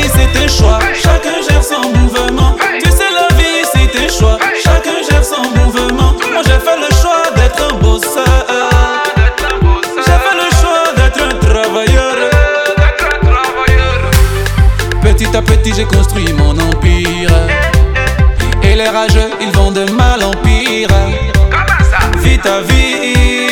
vie c'est un choix, chacun gère son mouvement. Tu sais la vie c'est un choix, chacun gère son mouvement. Moi j'ai fait le choix d'être un bosseur. J'ai fait le choix d'être un travailleur. Petit à petit j'ai construit mon empire. Et les rageux ils vont de mal en pire. Vis ta vie,